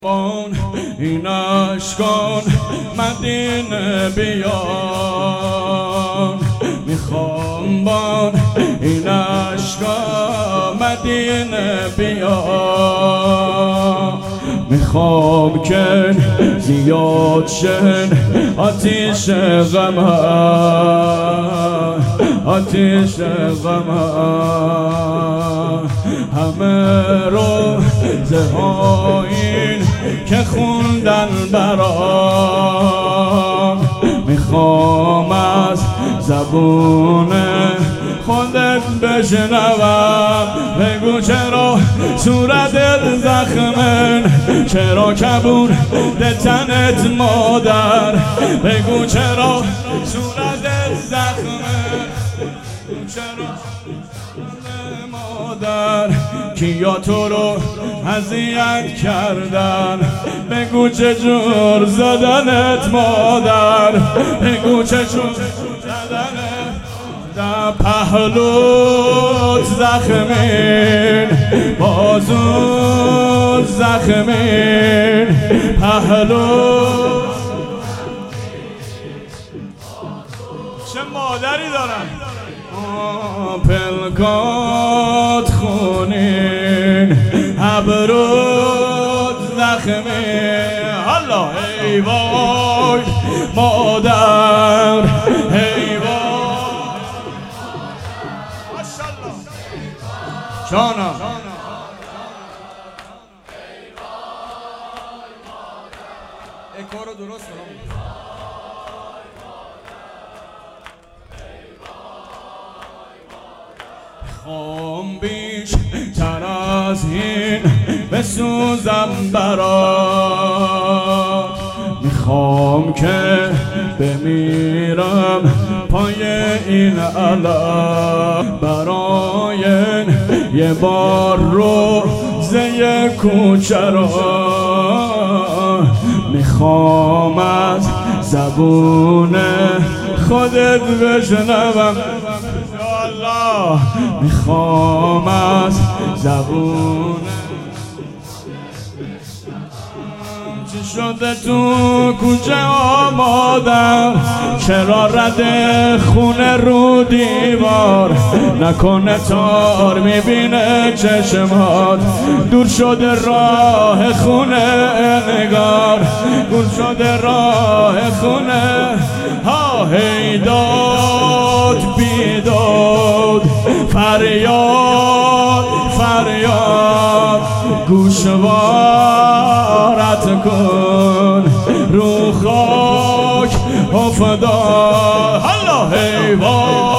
این اشکان مدینه بیان، میخوام بان این اشکان مدینه بیان، میخوام که زیاد شن آتیش غم، آتیش غم همه روزه این که خوندن برام، میخوام از زبون خودت بشنوم. بگو چرا صورت زخمن، چرا کبون تنت مادر، بگو چرا صورت زخمن، چرا مادر، کیا تو رو اذیت کردن، بگو چجور زدنت مادر، بگو چجور زدنت در پهلوت زخمین، بازوت زخمین، پهلوت چه مادری دارن، پلکات خونین، ابروت زخمین. حالا ای وای مادر، ای وای ماشاءالله جانم، ای کارو درست کنم. خام بیشتر از این بسوزم برات، میخوام که بمیرم پای این علم، برای یه بار روزه کوچه را میخوام از زبون خودت بشنوم. میخوام از زبون چی شده تو کوچه آمادم، چرا رد خونه رو دیوار، نکنه تار میبینه چشمات، دور شده راه خونه نگار، دور شده راه خونه ها، هیداد بیداد فریاد فریاد، گوشوارت کن رو خاک افتاد. حالا هی وای